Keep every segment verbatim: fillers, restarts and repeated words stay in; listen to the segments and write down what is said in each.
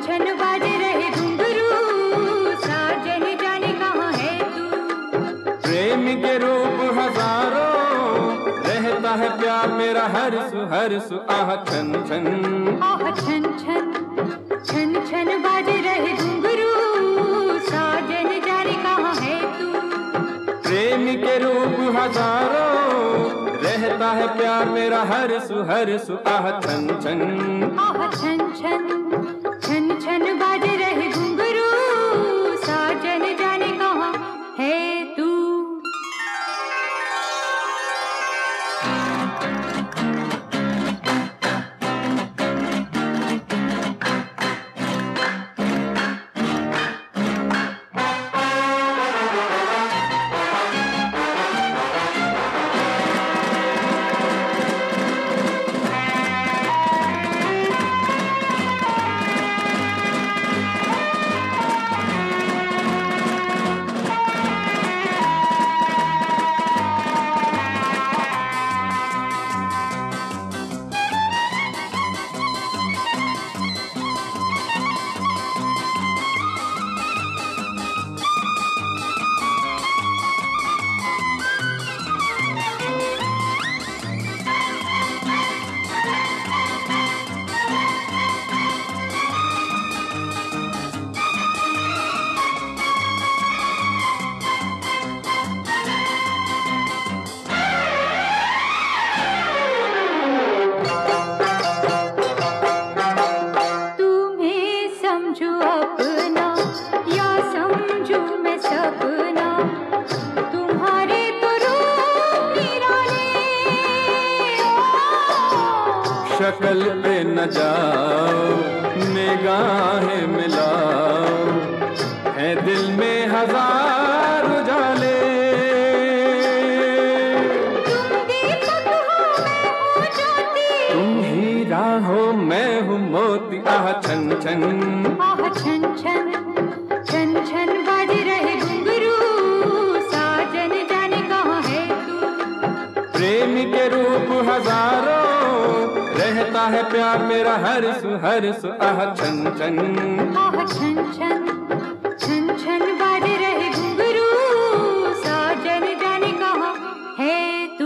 छन बाज रहे घुंघरू, साजन जाने कहाँ है तू। प्रेम के रूप हजारों, रहता है प्यार मेरा हर सु हर सु। आह छन छन, आह छन छन, छन छन बाज रहे घुंघरू, साजन जाने कहाँ है तू। प्रेम के रूप हजारों, रहता है प्यार मेरा हर सु हर सु। आह छन छन, आह छन छन, छन छन बाज रहे घुंघरू, साजन जाने कहाँ है तू। शक्ल पे न जाओ, निगाहें मिलाओ, है दिल में हजार उजाले। तुम दीपक हो मैं हूँ ज्योति, तुम हीरा हो मैं हूँ मोती। आह छन छन, आह छन छन, छन छन बाज रहे घुंघरू, साजन जाने कहाँ है तू। प्रेम के रूप हजारों, रहता है प्यार मेरा हर सु हर सु। आह छन छन, आह छन छन, छन छन बाज रहे घुंघरू, साजन जाने कहाँ है तू।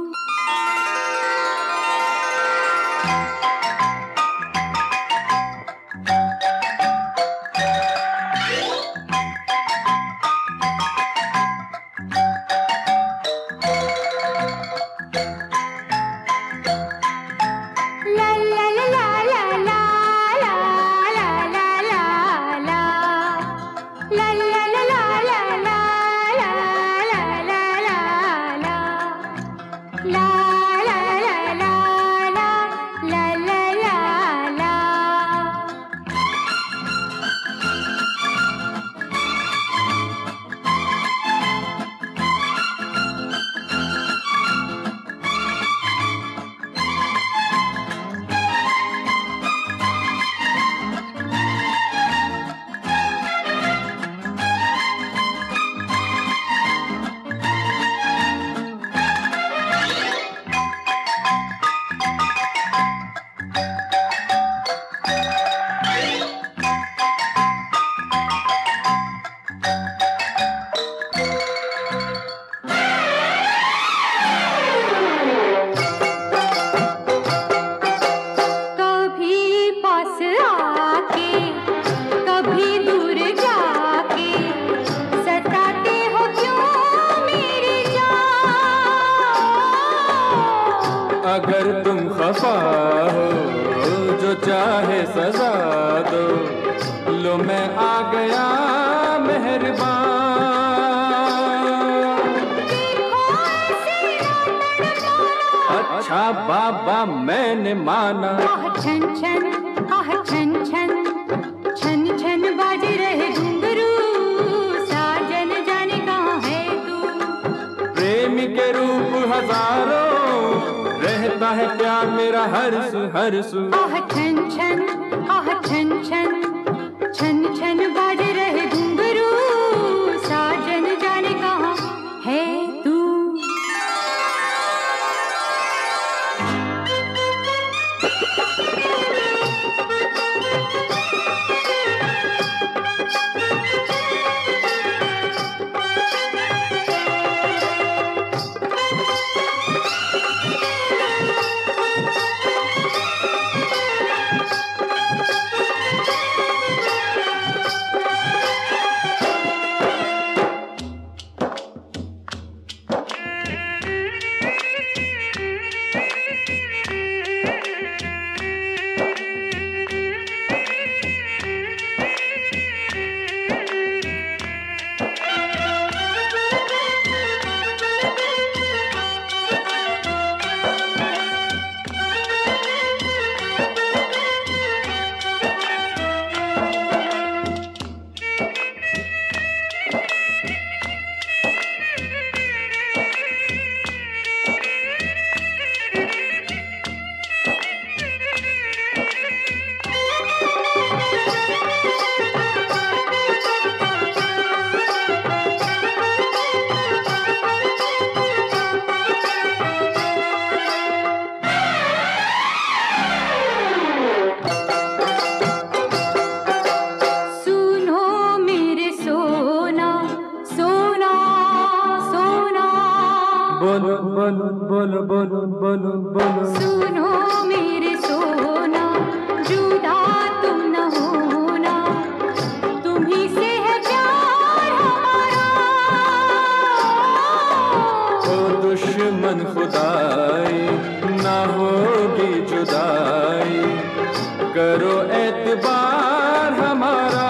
अगर तुम खफा हो, जो चाहे सजा दो, लो मैं आ गया मेहरबान। अच्छा बाबा मैंने माना। आह छन छन, आह छन छन, छन छन बाज रहे घुंघरू, साजन जाने कहाँ है तू। प्रेम के रूप हजारों, रहता है प्यार मेरा हर सु हर सु। आह छन छन, आह छन छन, छन छन बाज रहे घुंघरू, साजन जाने कहाँ है तू। बोलो बोलो बोलो बोलो बोलो। सुनो मेरे सोना, जुदा तुम न होना, तुम्ही से है प्यार हमारा। ओ दुश्मन खुदाई ना होगी जुदाई, करो एतबार हमारा।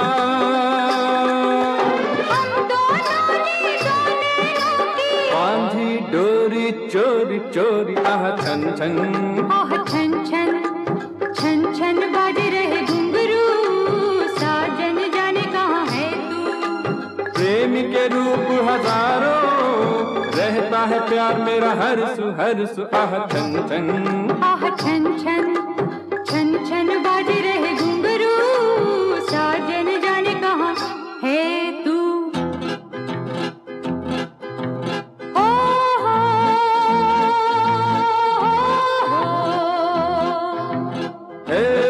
बांधी डोरी चोरी चोरी आह छन छन, आह छन छन, छन छन बाज रहे घुंघरू, साजन जाने कहाँ है तू। प्रेमी के रूप हजारों, रहता है प्यार मेरा हर सु हर सु आह छन छन, आह छन छन, छन छन बाज रहे घुंघरू, साजन जाने कहाँ है तू। Hey!